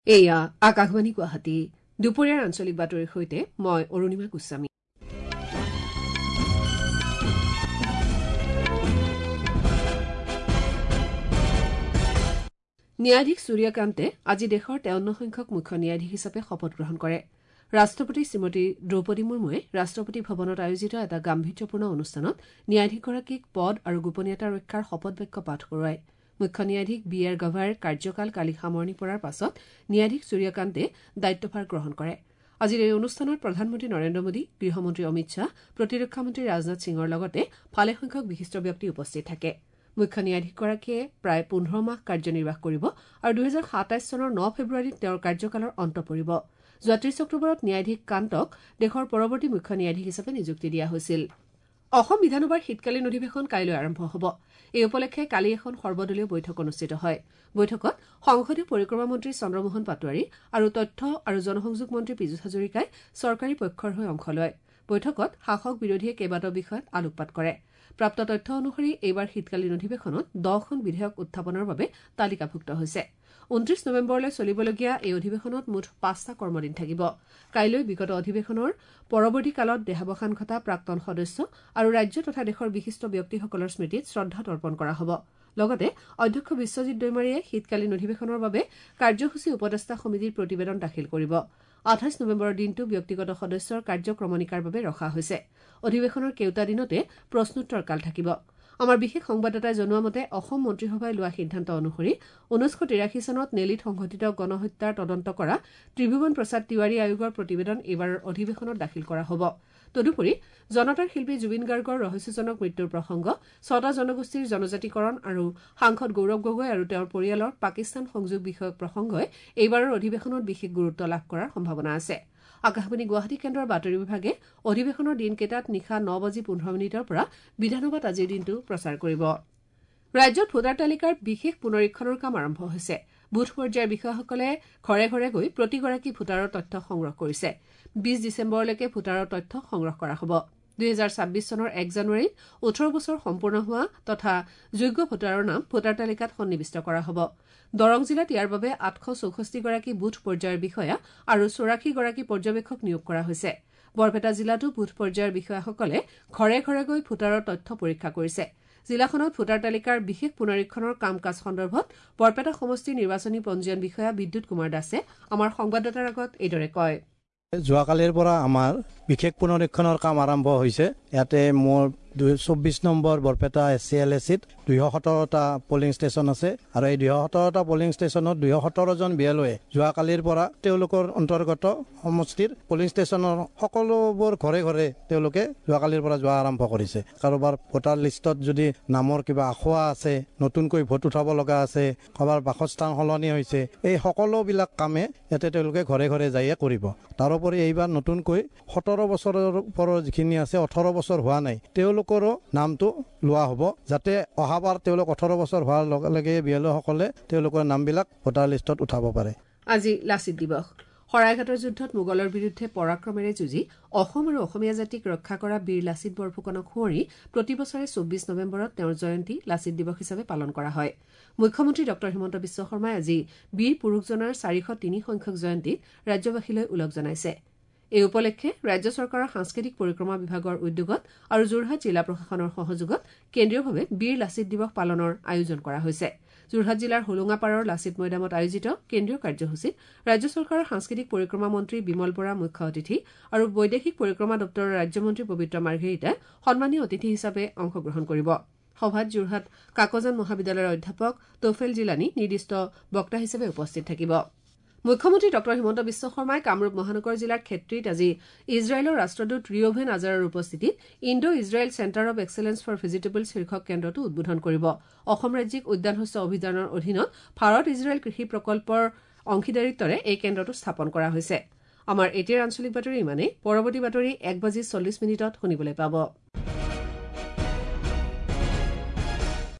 এয়া আকাশবাণী গুৱাহাটী দুপৰীয়াৰ আঞ্চলিক বাতৰিৰ সৈতে মই অৰুণিমা গোস্বামী। ন্যায়াধীশ সূৰ্যকান্তে আজি দেশৰ 53 সংখ্যক মুখ্য ন্যায়াধীশ হিচাপে শপত গ্ৰহণ কৰে। ৰাষ্ট্ৰপতি শ্ৰীমতী দ্ৰৌপদী মুৰ্মুৱে ৰাষ্ট্ৰপতি ভৱনত আয়োজিত এটা গাম্ভীৰ্যপূৰ্ণ অনুষ্ঠানত ন্যায়াধীশগৰাকীক পদ আৰু গোপনীয়তা ৰক্ষাৰ শপত বাক্য পাঠ কৰোৱায়। মুখ্য ন্যায়াধীশ বি আৰ গভাইৰ কাৰ্যকাল কালি সামৰণি পৰাৰ পাছত ন্যায়াধীশ সূৰ্যকান্তে দায়িত্বভাৰ গ্ৰহণ কৰে। আজিৰ এই অনুষ্ঠানত প্ৰধানমন্ত্ৰী নৰেন্দ্ৰ মোদী, গৃহমন্ত্ৰী অমিত শ্বাহ, প্ৰতিৰক্ষা মন্ত্ৰী ৰাজনাথ সিঙৰ লগতে ভালেসংখ্যক বিশিষ্ট ব্যক্তি উপস্থিত থাকে। মুখ্য ন্যায়াধীশগৰাকীয়ে প্ৰায় 15 মাহ কাৰ্যনিৰ্বাহ কৰিব আৰু 2027 চনৰ 9 ফেব্ৰুৱাৰীত তেওঁৰ কাৰ্যকালৰ অন্ত পৰিব। যোৱা 30 অক্টোবৰত ন্যায়াধীশ কান্তক দেশৰ পৰৱৰ্তী মুখ্য ন্যায়াধীশ হিচাপে নিযুক্তি দিয়া হৈছিল। অসম বিধানসভাৰ শীতকালীন অধিৱেশন কাইলৈ আৰম্ভ হ'ব। এই উপলক্ষে কালি এখন সৰ্বদলীয় বৈঠক অনুষ্ঠিত হয়। বৈঠকত সংসদীয় পৰিক্ৰমা মন্ত্ৰী চন্দ্ৰমোহন পাটোৱাৰী আৰু তথ্য আৰু জনসংযোগ মন্ত্ৰী পীযুষ হাজৰিকাই চৰকাৰী পক্ষৰ হৈ অংশ লয়। বৈঠকত শাসক বিৰোধীয়ে কেইবাটাও বিষয়ত আলোকপাত কৰে। প্ৰাপ্ত তথ্য অনুসৰি এইবাৰ শীতকালীন অধিৱেশনত 10খন বিধেয়ক উত্থাপনৰ বাবে তালিকাভুক্ত হৈছে। 29 নৱেম্বৰলৈ চলিবলগীয়া এই অধিৱেশনত মুঠ 5টা কৰ্মদিন থাকিব। কাইলৈ বিগত অধিৱেশনৰ পৰৱৰ্তী কালত দেহাৱসান ঘটা প্ৰাক্তন সদস্য আৰু ৰাজ্য তথা দেশৰ বিশিষ্ট ব্যক্তিসকলৰ স্মৃতিত শ্ৰদ্ধা তৰ্পণ কৰা হ'ব। লগতে অধ্যক্ষ বিশ্বজিৎ দৈমাৰীয়ে শীতকালীন অধিৱেশনৰ বাবে কাৰ্যসূচী উপদেষ্টা সমিতিৰ প্ৰতিবেদন দাখিল কৰিব। 28 নৱেম্বৰৰ দিনটো ব্যক্তিগত সদস্যৰ কাৰ্যক্ৰমণিকাৰ বাবে ৰখা হৈছে। অধিৱেশনৰ কেওটা দিনতে প্ৰশ্নোত্তৰ কাল থাকিব। আমাৰ বিশেষ সংবাদদাতাই জনোৱা মতে অসম মন্ত্ৰীসভাই লোৱা সিদ্ধান্ত অনুসৰি 1983 চনত নেলিত সংঘটিত গণহত্যাৰ তদন্ত কৰা ত্ৰিভুৱন প্ৰসাদ তিৱাৰী আয়োগৰ প্ৰতিবেদন এইবাৰৰ অধিৱেশনত দাখিল কৰা হ'ব। তদুপৰি জনতাৰ শিল্পী জুবিন গাৰ্গৰ ৰহস্যজনক মৃত্যুৰ প্ৰসংগ, 6টা জনগোষ্ঠীৰ জনজাতিকৰণ আৰু সাংসদ গৌৰৱ গগৈ আৰু তেওঁৰ পৰিয়ালৰ পাকিস্তান সংযোগ বিষয়ক প্ৰসংগই এইবাৰৰ অধিৱেশনত বিশেষ গুৰুত্ব লাভ কৰাৰ সম্ভাৱনা আছে। আকাশবাণী গুৱাহাটী কেন্দ্ৰৰ বাতৰি বিভাগে অধিৱেশনৰ দিনকেইটাত নিশা 9:15 পৰা বিধানসভাত আজিৰ দিনটো প্ৰচাৰ কৰিব। ৰাজ্যত ভোটাৰ তালিকাৰ বিশেষ পুনৰীক্ষণৰ কাম আৰম্ভ হৈছে। বুথ পৰ্যায়ৰ বিষয়াসকলে ঘৰে ঘৰে গৈ প্ৰতিগৰাকী ভোটাৰৰ তথ্য সংগ্ৰহ কৰিছে। 20 ডিচেম্বৰলৈকে ভোটাৰৰ তথ্য সংগ্ৰহ কৰা হ'ব। 2026 চনৰ 1 জানুৱাৰীত 18 বছৰ সম্পূৰ্ণ হোৱা তথা যোগ্য ভোটাৰৰ নাম ভোটাৰ তালিকাত সন্নিৱিষ্ট কৰা হ'ব। দৰং জিলাত ইয়াৰ বাবে 864গৰাকী বুথ পৰ্যায়ৰ বিষয়া আৰু 84গৰাকী পৰ্যবেক্ষক নিয়োগ কৰা হৈছে। বৰপেটা জিলাতো বুথ পৰ্যায়ৰ বিষয়াসকলে ঘৰে ঘৰে গৈ ভোটাৰৰ তথ্য পৰীক্ষা কৰিছে। জিলাখনত ভোটাৰ তালিকাৰ বিশেষ পুনৰীক্ষণৰ কাম কাজ সন্দৰ্ভত বৰপেটা সমষ্টিৰ নিৰ্বাচনী পঞ্জীয়ন বিষয়া বিদ্যুৎ কুমাৰ দাসে আমাৰ সংবাদদাতাৰ আগত এইদৰে কয়। যোৱাকালিৰ পৰা আমাৰ বিশেষ পুনৰীক্ষণৰ কাম আৰম্ভ হৈছে। ইয়াতে মোৰ 24 নম্বৰ বৰপেটা SCLACত 217টা পলিং ষ্টেচন আছে আৰু এই 217টা পলিং ষ্টেচনত 217 জন বিএলঅ'য়ে যোৱাকালিৰ পৰা তেওঁলোকৰ অন্তৰ্গত সমষ্টিৰ পলিং ষ্টেচনৰ সকলোবোৰ ঘৰে ঘৰে তেওঁলোকে যোৱাকালিৰ পৰা যোৱা আৰম্ভ কৰিছে। কাৰোবাৰ ভোটাৰ লিষ্টত যদি নামৰ কিবা আসোঁৱাহ আছে, নতুনকৈ ভোট উঠাব লগা আছে, কাৰোবাৰ বাসস্থান সলনি হৈছে, এই সকলোবিলাক কামে ইয়াতে তেওঁলোকে ঘৰে ঘৰে যায়ে কৰিব। তাৰোপৰি এইবাৰ নতুনকৈ 17 বছৰৰ ওপৰৰ যিখিনি আছে, 18 বছৰ হোৱা নাই, তেওঁলোকৰো নামটো লোৱা হ'ব, যাতে অহাবাৰ তেওঁলোক 18 বছৰ হোৱাৰ লগে লগে বিএলঅ'সকলে তেওঁলোকৰ নামবিলাক ভোটাৰ লিষ্টত উঠাব পাৰে। আজি লাচিত দিৱস। শৰাইঘাটৰ যুদ্ধত মোগলৰ বিৰুদ্ধে পৰাক্ৰমেৰে যুঁজি অসম আৰু অসমীয়া জাতিক ৰক্ষা কৰা বীৰ লাচিত বৰফুকনক সোঁৱৰি প্ৰতিবছৰে 24 নৱেম্বৰত তেওঁৰ জয়ন্তী লাচিত দিৱস হিচাপে পালন কৰা হয়। মুখ্যমন্ত্ৰী ডঃ হিমন্ত বিশ্ব শৰ্মাই আজি বীৰ পুৰুষজনাৰ 403 সংখ্যক জয়ন্তীত ৰাজ্যবাসীলৈ ওলগ জনাইছে। এই উপলক্ষে ৰাজ্য চৰকাৰৰ সাংস্কৃতিক পৰিক্ৰমা বিভাগৰ উদ্যোগত আৰু যোৰহাট জিলা প্ৰশাসনৰ সহযোগত কেন্দ্ৰীয়ভাৱে বীৰ লাচিত দিৱস পালনৰ আয়োজন কৰা হৈছে। যোৰহাট জিলাৰ হোলোঙাপাৰৰ লাচিত মৈদামত আয়োজিত কেন্দ্ৰীয় কাৰ্যসূচীত ৰাজ্য চৰকাৰৰ সাংস্কৃতিক পৰিক্ৰমা মন্ত্ৰী বিমল বৰা মুখ্য অতিথি আৰু বৈদেশিক পৰিক্ৰমা দপ্তৰৰ ৰাজ্যমন্ত্ৰী পবিত্ৰ মাৰ্ঘেৰিটাই সন্মানীয় অতিথি হিচাপে অংশগ্ৰহণ কৰিব। সভাত যোৰহাট কাকজান মহাবিদ্যালয়ৰ অধ্যাপক তোফেল জিলানী নিৰ্দিষ্ট বক্তা হিচাপে উপস্থিত থাকিব। মুখ্যমন্ত্ৰী ডঃ হিমন্ত বিশ্ব শৰ্মাই কামৰূপ মহানগৰ জিলাৰ ক্ষেত্ৰীত আজি ইজৰাইলৰ ৰাষ্ট্ৰদূত ৰিঅভেন আজাৰৰ উপস্থিতিত Indo Israel centre of excellence for vegetable শীৰ্ষক কেন্দ্ৰটো উদ্বোধন কৰিব। অসম ৰাজ্যিক উদ্যান শস্য অভিযানৰ অধীনত ভাৰত ইজৰাইল কৃষি প্ৰকল্পৰ অংশীদাৰিত্বৰে এই কেন্দ্ৰটো স্থাপন কৰা হৈছে। আমাৰ এতিয়াৰ আঞ্চলিক বাতৰি ইমানেই। পৰৱৰ্তী বাতৰি 1:40 শুনিবলৈ পাব।